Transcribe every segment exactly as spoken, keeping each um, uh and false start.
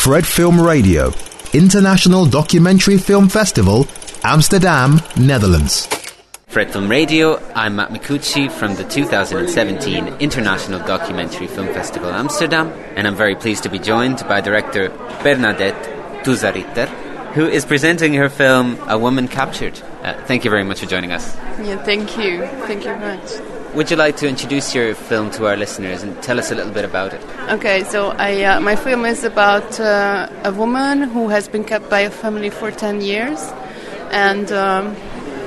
Fred Film Radio, International Documentary Film Festival, Amsterdam, Netherlands. Fred Film Radio, I'm Matt Micucci from the two thousand seventeen International Documentary Film Festival Amsterdam, and I'm very pleased to be joined by director Bernadette Tuzaritter, who is presenting her film A Woman Captured. Uh, thank you very much for joining us. Yeah, thank you. Thank you very much. Would you like to introduce your film to our listeners and tell us a little bit about it? Okay, so I, uh, my film is about uh, a woman who has been kept by a family for ten years, and um,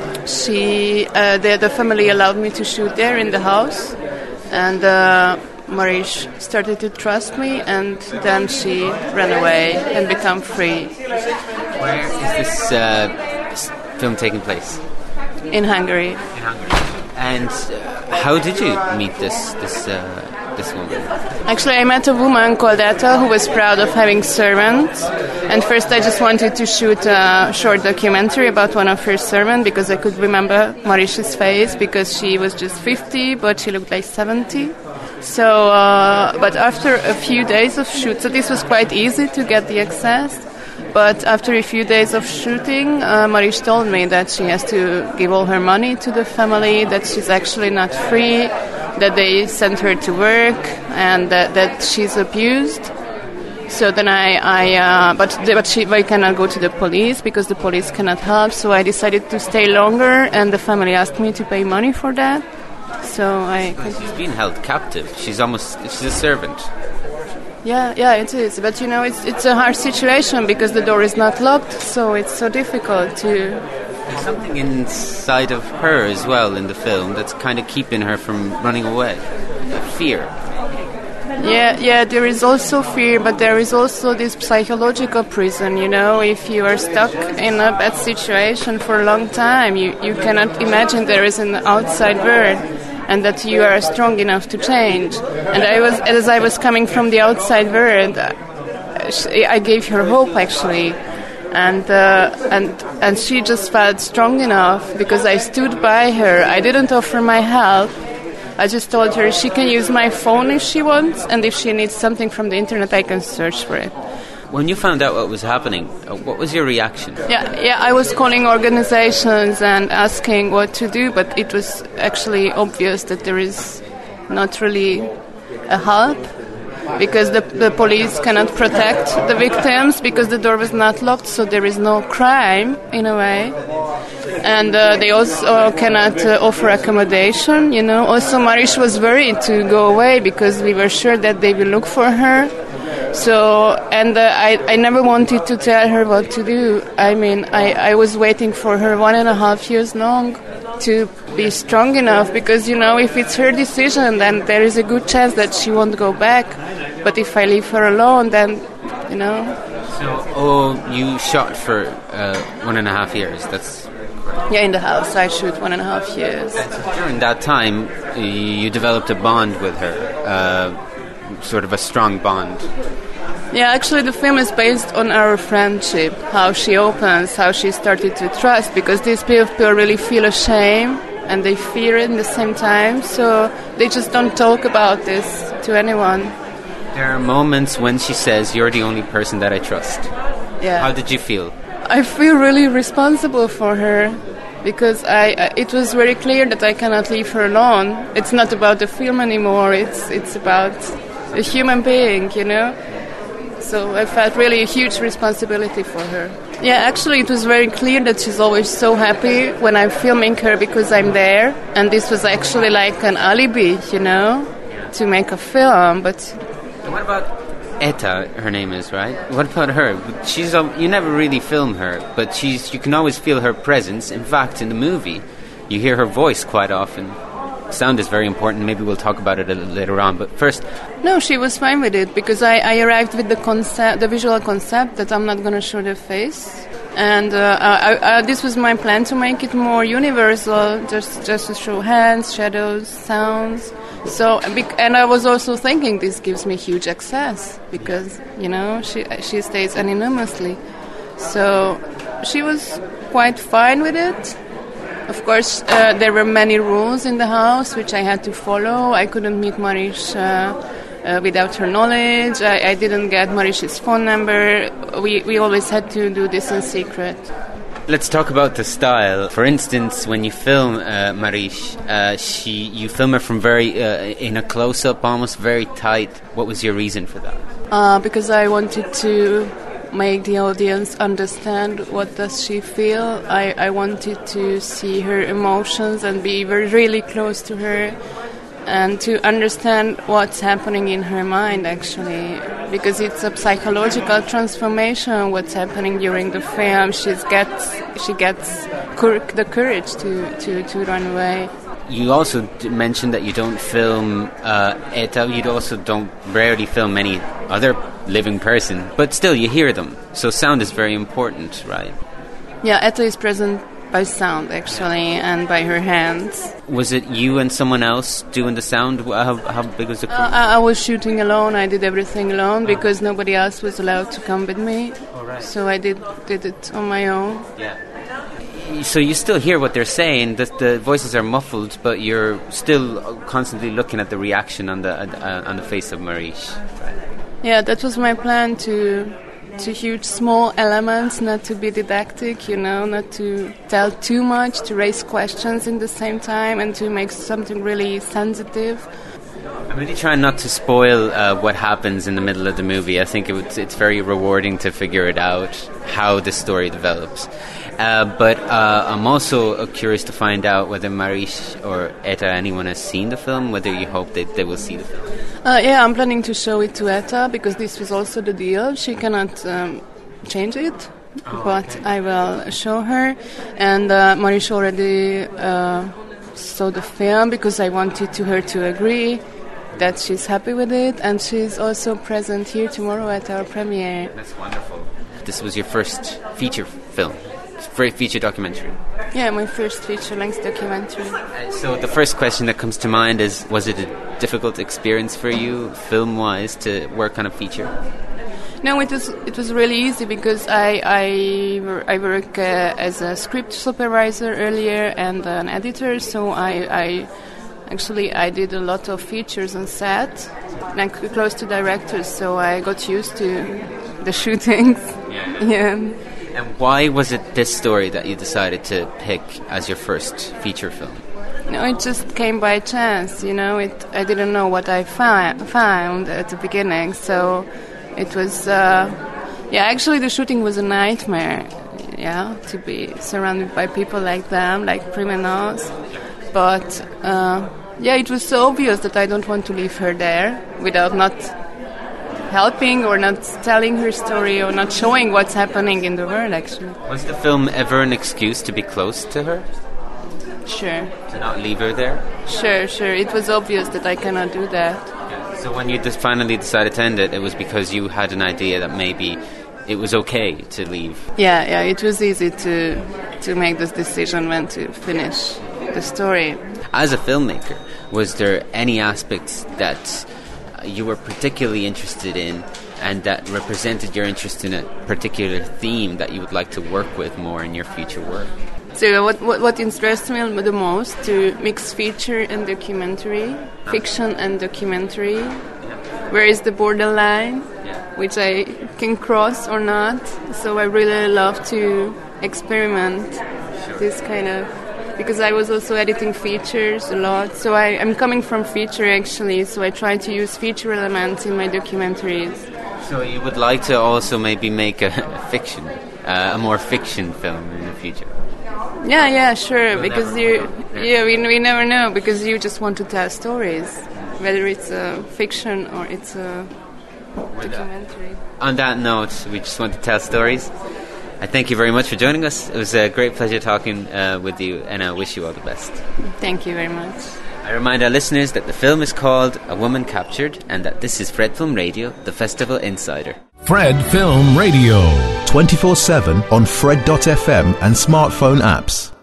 she, uh, the, the family allowed me to shoot there in the house, and uh, Marish started to trust me, and then she ran away and became free. Where is this uh, film taking place? In Hungary. In Hungary. And uh, how did you meet this this uh, this woman? Actually, I met a woman called Etta who was proud of having servants. And first I just wanted to shoot a short documentary about one of her servants because I could remember Marish's face because she was just fifty, but she looked like seventy. So, uh, but after a few days of shoot, so this was quite easy to get the access. But after a few days of shooting, uh, Marish told me that she has to give all her money to the family, that she's actually not free, that they sent her to work, and that, that she's abused. So then I, I uh, but but she, I cannot go to the police because the police cannot help. So I decided to stay longer, and the family asked me to pay money for that. So I. She's been held captive. She's almost she's a servant. Yeah, yeah, it is. But, you know, it's it's a hard situation because the door is not locked, so it's so difficult to... There's something inside of her as well in the film that's kind of keeping her from running away. Fear. Yeah, yeah, there is also fear, but there is also this psychological prison, you know. If you are stuck in a bad situation for a long time, you, you cannot imagine there is an outside world, and that you are strong enough to change. And I was, as I was coming from the outside world, I gave her hope, actually, and uh, and and she just felt strong enough because I stood by her. I didn't offer my help. I just told her she can use my phone if she wants, and if she needs something from the internet, I can search for it. When you found out what was happening, what was your reaction? Yeah, yeah, I was calling organizations and asking what to do, but it was actually obvious that there is not really a help because the, the police cannot protect the victims because the door was not locked, so there is no crime in a way. And uh, they also cannot uh, offer accommodation, you know. Also, Marish was worried to go away because we were sure that they will look for her. So, and uh, I, I never wanted to tell her what to do. I mean, I, I was waiting for her one and a half years long to be strong enough because, you know, if it's her decision, then there is a good chance that she won't go back. But if I leave her alone, then, you know. So, oh, you shot for uh, one and a half years. That's yeah, in the house. I shoot one and a half years. During that time, you developed a bond with her, uh, sort of a strong bond. Yeah, actually the film is based on our friendship, how she opens, how she started to trust, because these people really feel ashamed and they fear it at the same time, so they just don't talk about this to anyone. There are moments when she says, "You're the only person that I trust." Yeah. How did you feel? I feel really responsible for her, because I, I it was very clear that I cannot leave her alone. It's not about the film anymore, it's it's about a human being, you know? So I felt really a huge responsibility for her. Yeah, actually it was very clear that she's always so happy when I'm filming her because I'm there. And this was actually like an alibi, you know, to make a film. But what about Etta, her name is, right? What about her? She's um, you never really film her, but she's you can always feel her presence. In fact, in the movie, you hear her voice quite often. Sound is very important. Maybe we'll talk about it a little later on. But first, no, she was fine with it because I, I arrived with the concept, the visual concept that I'm not going to show the face, and uh, I, I, this was my plan to make it more universal, just just to show hands, shadows, sounds. So, and I was also thinking this gives me huge access because you know she she stays anonymously, so she was quite fine with it. Of course, uh, there were many rules in the house which I had to follow. I couldn't meet Marish uh, uh, without her knowledge. I, I didn't get Maris's phone number. We, we always had to do this in secret. Let's talk about the style. For instance, when you film uh, Marish, uh, she you film her from very uh, in a close-up, almost very tight. What was your reason for that? Uh, because I wanted to make the audience understand what does she feel. I, I wanted to see her emotions and be very, really close to her and to understand what's happening in her mind, actually, because it's a psychological transformation, what's happening during the film. She gets she gets cur- the courage to, to, to run away. You also d- mentioned that you don't film uh, Eta. You also don't rarely film any other living person, but still you hear them. So sound is very important, right? Yeah, Eta is present by sound, actually, and by her hands. Was it you and someone else doing the sound? How, how big was the crew? Uh, I, I was shooting alone. I did everything alone because nobody else was allowed to come with me. Oh, right. So I did did it on my own. Yeah. So you still hear what they're saying. The, the voices are muffled, but you're still constantly looking at the reaction on the uh, on the face of Marish. Right. Yeah, that was my plan, to to huge small elements, not to be didactic, you know, not to tell too much, to raise questions in the same time, and to make something really sensitive. I'm really trying not to spoil uh, what happens in the middle of the movie. I think it would, it's very rewarding to figure it out, how the story develops. Uh, but uh, I'm also uh, curious to find out whether Marish or Eta, anyone has seen the film, whether you hope that they will see the film. Uh, yeah, I'm planning to show it to Eta, because this was also the deal. She cannot um, change it, oh, but okay. I will show her. And uh, Marish already uh, saw the film, because I wanted to her to agree that she's happy with it, and she's also present here tomorrow at our premiere. That's wonderful. This was your first feature film? Feature documentary? Yeah, my first feature-length documentary. Uh, so the first question that comes to mind is, was it a difficult experience for you, film-wise, to work on a feature? No, it was it was really easy, because I I, I work uh, as a script supervisor earlier and an editor, so I, I actually I did a lot of features on set, like close to directors, so I got used to the shootings. Yeah. Yeah. And why was it this story that you decided to pick as your first feature film? No, it just came by chance, you know. It I didn't know what I fi- found at the beginning, so it was, uh, yeah, actually the shooting was a nightmare, yeah, to be surrounded by people like them, like criminals. But, uh, yeah, it was so obvious that I don't want to leave her there without not helping or not telling her story or not showing what's happening in the world, actually. Was the film ever an excuse to be close to her? Sure. To not leave her there? Sure, sure. It was obvious that I cannot do that. Yeah. So when you just finally decided to end it, it was because you had an idea that maybe it was okay to leave? Yeah, yeah. It was easy to to make this decision when to finish the story. As a filmmaker, was there any aspects that you were particularly interested in and that represented your interest in a particular theme that you would like to work with more in your future work? So what what, what interests me the most, to mix feature and documentary, fiction and documentary. Yeah. Where is the borderline, yeah. which I can cross or not. So I really love to experiment sure. this kind of... Because I was also editing features a lot, so I, I'm coming from feature actually, so I try to use feature elements in my documentaries. So you would like to also maybe make a, a fiction, uh, a more fiction film in the future? Yeah, yeah, sure, You'll because you, yeah, yeah, we we never know, because you just want to tell stories, whether it's a fiction or it's a documentary. On that note, we just want to tell stories. I thank you very much for joining us. It was a great pleasure talking uh, with you, and I wish you all the best. Thank you very much. I remind our listeners that the film is called A Woman Captured, and that this is Fred Film Radio, the Festival Insider. Fred Film Radio. twenty-four seven on Fred dot f m and smartphone apps.